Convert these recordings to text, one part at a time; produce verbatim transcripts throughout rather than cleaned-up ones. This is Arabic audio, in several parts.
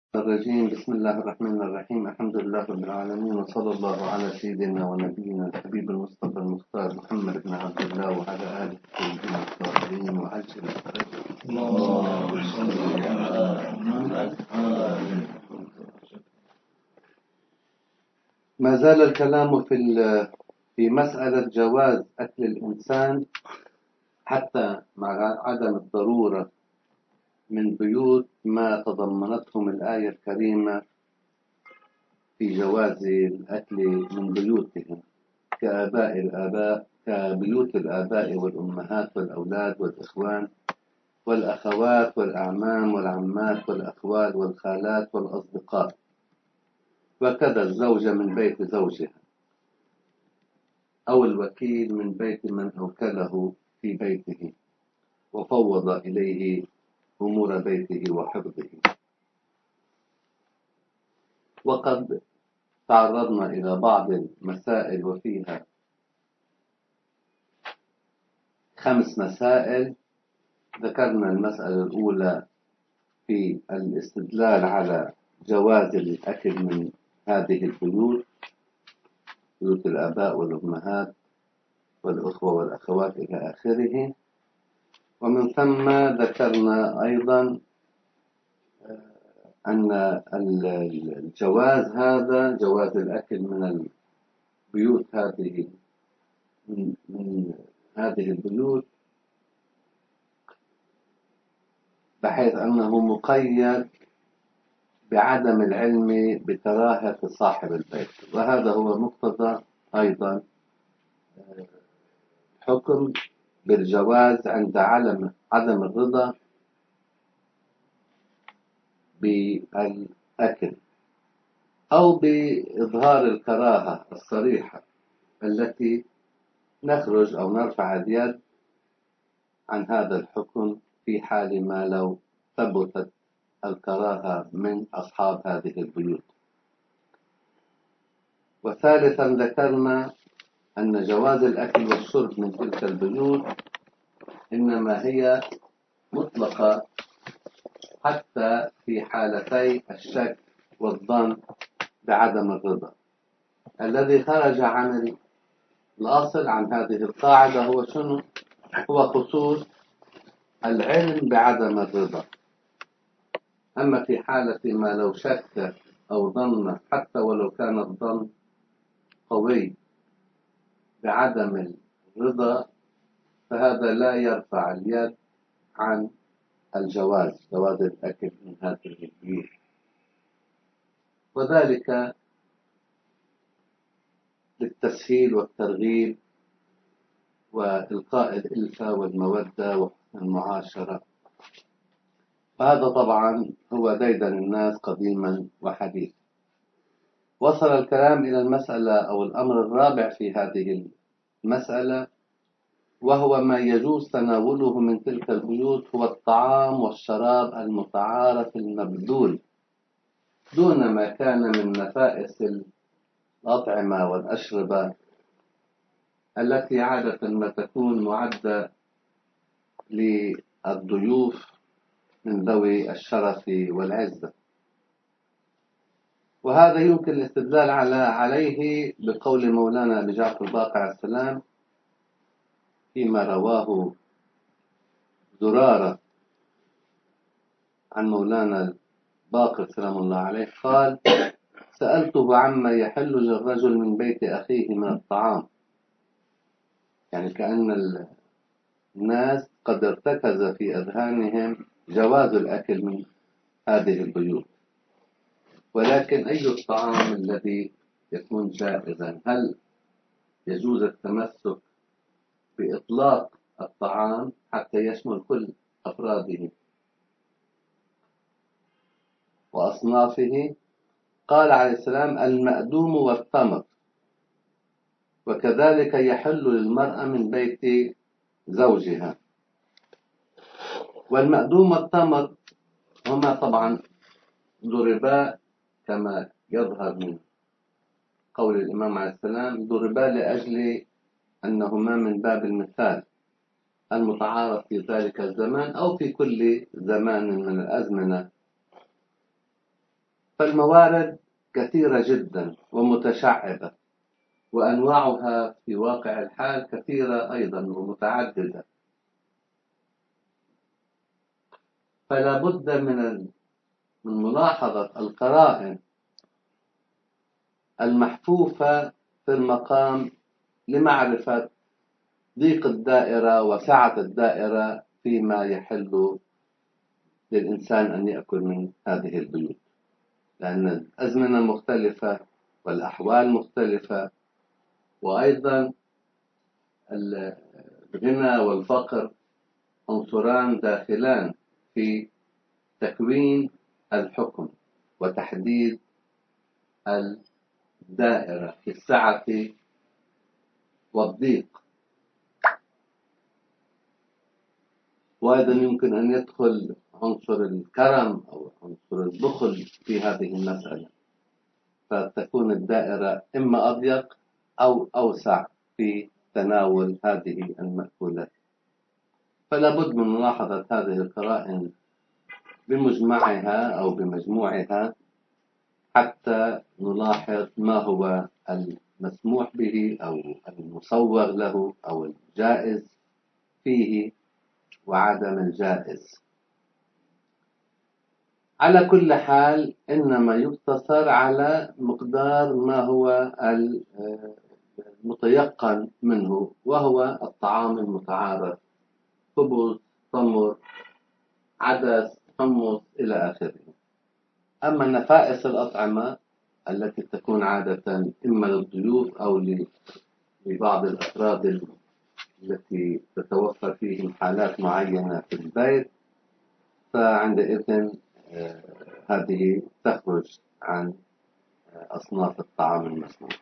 الرجيم. بسم الله الرحمن الرحيم. الحمد لله رب العالمين، وصلى الله على سيدنا ونبينا الحبيب المصطفى المختار محمد بن عبد الله وعلى آله الطيبين الطاهرين وعجل الفرج. اللهم صل على محمد. ما زال الكلام في في مسألة جواز أكل الإنسان حتى مع عدم الضرورة من بيوت ما تضمنتهم الآية الكريمة في جواز الأكل من بيوتهم كآباء الآباء كبيوت الآباء والأمهات والأولاد والإخوان والأخوات والأعمام والعمات والأخوال والخالات والأصدقاء، وكذا الزوجة من بيت زوجها أو الوكيل من بيت من أوكله في بيته وفوض إليه أمور بيته وحفظه. وقد تعرضنا إلى بعض المسائل وفيها خمس مسائل. ذكرنا المسألة الأولى في الاستدلال على جواز الأكل من هذه البيوت، بيوت الآباء والأمهات والأخوة والأخوات إلى آخره. ومن ثم ذكرنا أيضا أن الجواز هذا جواز الأكل من البيوت هذه من, من هذه البيوت بحيث أنه مقيد بعدم العلم بكراهة صاحب البيت، وهذا هو مقتضى أيضا حكم بالجواز عند عدم الرضا بالأكل أو بإظهار الكراهة الصريحة التي نخرج أو نرفع اليد عن هذا الحكم في حال ما لو ثبتت الكراهة من أصحاب هذه البيوت. وثالثا ذكرنا أن جواز الأكل والشرب من تلك البيوت إنما هي مطلقة حتى في حالتي الشك والظن بعدم الرضا. الذي خرج عن الأصل عن هذه القاعدة هو شنو؟ هو خصوص العلم بعدم الرضا. أما في حالة ما لو شك أو ظن حتى ولو كان الظن قوي بعدم الرضا فهذا لا يرفع اليد عن الجواز، جواز الأكل من هذه البيوت، وذلك للتسهيل والترغيب وإلقاء الألفة والمودة وحسن المعاشرة. فهذا طبعا هو ديدن الناس قديما وحديثا. وصل الكلام إلى المسألة أو الأمر الرابع في هذه المسألة، وهو ما يجوز تناوله من تلك البيوت هو الطعام والشراب المتعارف المبذول دون ما كان من نفائس الأطعمة والأشربة التي عادة ما تكون معدة للضيوف من ذوي الشرف والعزة. وهذا يمكن الاستدلال على عليه بقول مولانا أبي جعفر الباقر عليه السلام فيما رواه زرارة عن مولانا الباقر سلام الله عليه قال: سألته عما يحل للرجل من بيت أخيه من الطعام. يعني كأن الناس قد ارتكز في أذهانهم جواز الأكل من هذه البيوت، ولكن أي الطعام الذي يكون جائزا؟ هل يجوز التمسك بإطلاق الطعام حتى يشمل كل أفراده وأصنافه؟ قال عليه السلام: المأدوم والتمر، وكذلك يحل للمرأة من بيت زوجها. والمأدوم والتمر هما طبعا ضربا كما يظهر من قول الإمام عليه السلام، ضربا لأجل أنهما من باب المثال المتعارف في ذلك الزمان أو في كل زمان من الأزمنة فالموارد كثيرة جدا ومتشعبة، وأنواعها في واقع الحال كثيرة أيضا ومتعددة. فلا بد من من ملاحظة القرائن المحفوفة في المقام لمعرفة ضيق الدائرة وسعة الدائرة فيما يحل للإنسان أن يأكل من هذه البيوت، لأن الأزمنة مختلفة والأحوال مختلفة، وأيضا الغنى والفقر عنصران داخلان في تكوين الحكم وتحديد الدائرة في السعة والضيق. وأيضا يمكن أن يدخل عنصر الكرم أو عنصر البخل في هذه المسألة، فتكون الدائرة إما أضيق أو أوسع في تناول هذه المأكولات. فلا بد من ملاحظة هذه القرائن بمجمعها أو بمجموعها حتى نلاحظ ما هو المسموح به أو المصوغ له أو الجائز فيه وعدم الجائز. على كل حال إنما يقتصر على مقدار ما هو المتيقن منه، وهو الطعام المتعارف: خبز، تمر، عدس، حمص إلى آخره. أما نفائس الأطعمة التي تكون عادة إما للضيوف أو لبعض الأفراد التي تتوفر فيهم حالات معينة في البيت، فعندئذ هذه تخرج عن أصناف الطعام المسموح.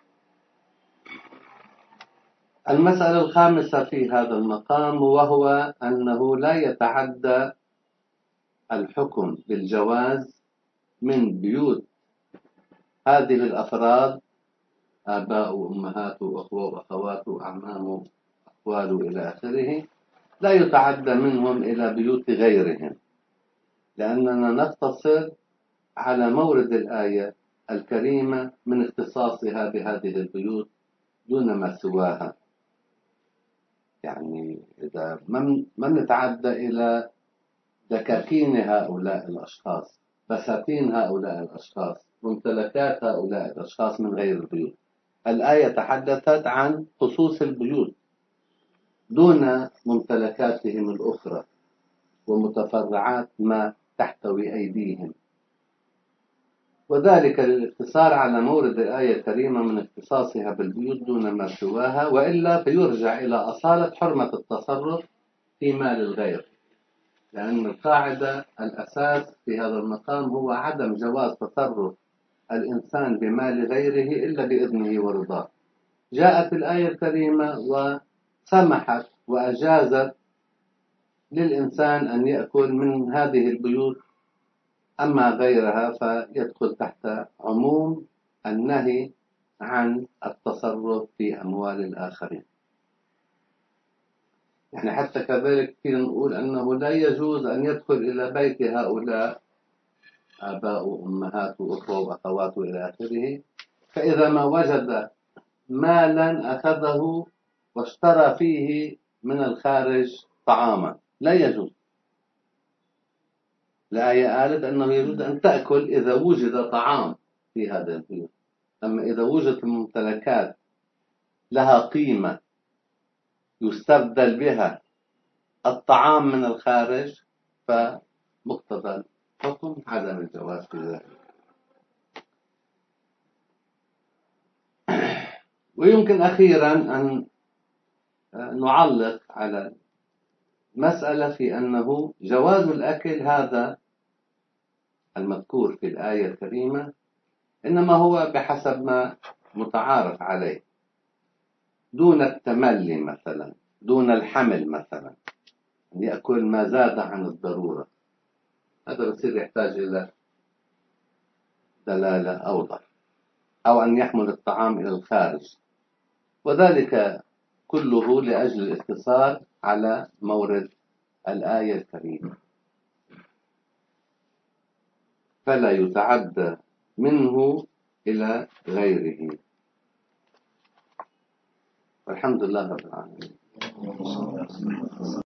المسألة الخامسة في هذا المقام وهو أنه لا يتعدى الحكم بالجواز من بيوت هذه الأفراد، آباء وأمهات وأخوة وأخوات وأعمام وأخوال إلى آخره، لا يتعدى منهم إلى بيوت غيرهم، لأننا نقتصر على مورد الآية الكريمة من اختصاصها بهذه البيوت دون ما سواها. يعني إذا ما نتعدى إلى دكاكين هؤلاء الأشخاص، بساتين هؤلاء الأشخاص، ممتلكات هؤلاء الأشخاص من غير البيوت. الآية تحدثت عن خصوص البيوت دون ممتلكاتهم الأخرى ومتفرعات ما تحتوي أيديهم، وذلك للاقتصار على مورد الآية الكريمة من اختصاصها بالبيوت دون ما سواها، وإلا فيرجع إلى أصالة حرمة التصرف في مال الغير، لأن القاعدة الأساس في هذا المقام هو عدم جواز تصرف الإنسان بمال غيره إلا بإذنه ورضاه. جاءت الآية الكريمة وسمحت وأجازت للإنسان أن يأكل من هذه البيوت، أما غيرها فيدخل تحت عموم النهي عن التصرف في أموال الآخرين. يعني حتى كذلك فينا نقول أنه لا يجوز أن يدخل إلى بيت هؤلاء آباء وأمهات وأخوة وأخوات إلى آخره، فإذا ما وجد مالا أخذه واشترى فيه من الخارج طعاما لا يجوز. الآية قالت أنه يجوز أن تأكل إذا وجد طعام في هذا البيت، أما إذا وجدت الممتلكات لها قيمة يستبدل بها الطعام من الخارج فمقتضى الحكم عدم الجواز في ذلك. ويمكن أخيرا أن نعلق على مسألة في أنه جواز الأكل هذا المذكور في الآية الكريمة إنما هو بحسب ما متعارف عليه، دون التملي مثلا، دون الحمل مثلا، أن يأكل ما زاد عن الضرورة. هذا بصير يحتاج إلى دلالة أوضح، أو أن يحمل الطعام إلى الخارج، وذلك كله لأجل الاقتصار على مورد الآية الكريمة. فلا يتعدى منه إلى غيره. والحمد لله رب العالمين.